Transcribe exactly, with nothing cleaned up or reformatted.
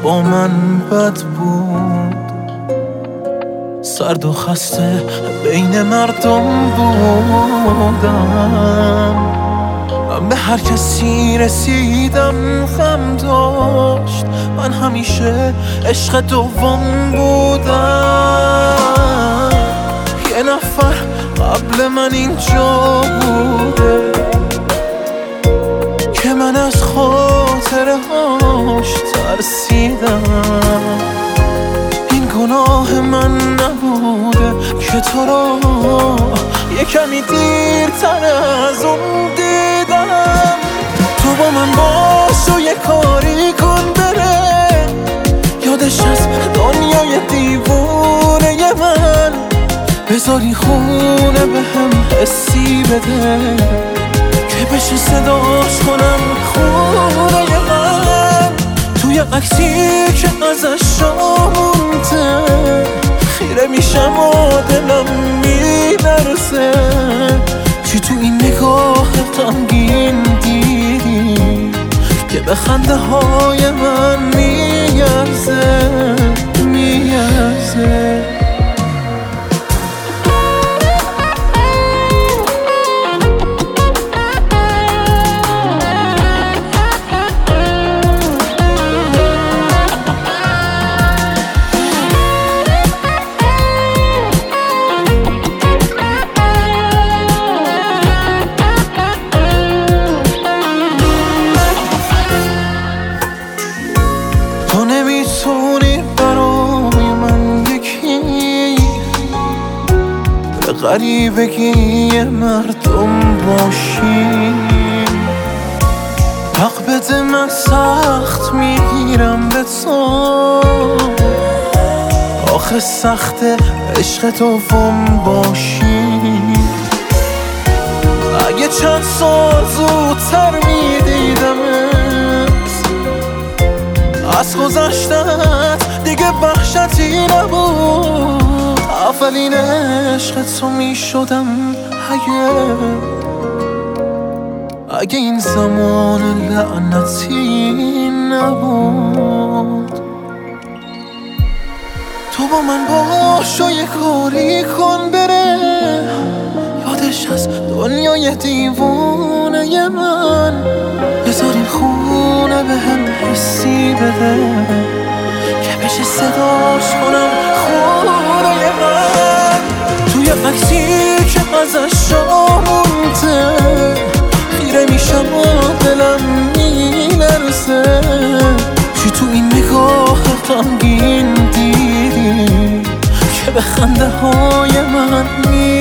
با من بد بود، سرد و خسته بین مردم بودم. من به هر کسی رسیدم غم داشت، من همیشه عشق دوم بودم. یه نفر قبل من اینجا بوده که من از خاطره هاش ترسیدم. این گناه من نبوده که تو را یه کمی دیرتر از اون دیدم. تو با من باش و یه کاری کن بره، یادش از دنیای دیوونه من. بذاری خونه به هم حسی بده که بشه صداش کنم خونه من. توی عکسی که ازش مونده خیره میشم و دلم میلرزه. چی تو این نگاه غمگین دیدی که به خنده های من میارزه میارزه. تو نمیتونی برای من یکی به غریبگی مردم باشی. حق بده من سخت میگیرم به تو، آخه سخت عشق دوم باشی. اگه چند سال زودتر میدیدمت از گذشتت دیگه وحشتی نبود. اولین عشق تو میشدم اگه اگه این زمان لعنتی نبود. تو با من باش و یه کاری کن بره، یادش از دنیای دیوونه من. بذاری خونه به هم حسی بده که بشه صداش کنم خونه من. توی عکسی که ازش مونده خیره میشم و دلم میلرزه. چی تو این نگاه غمگین دیدی که به خنده های من می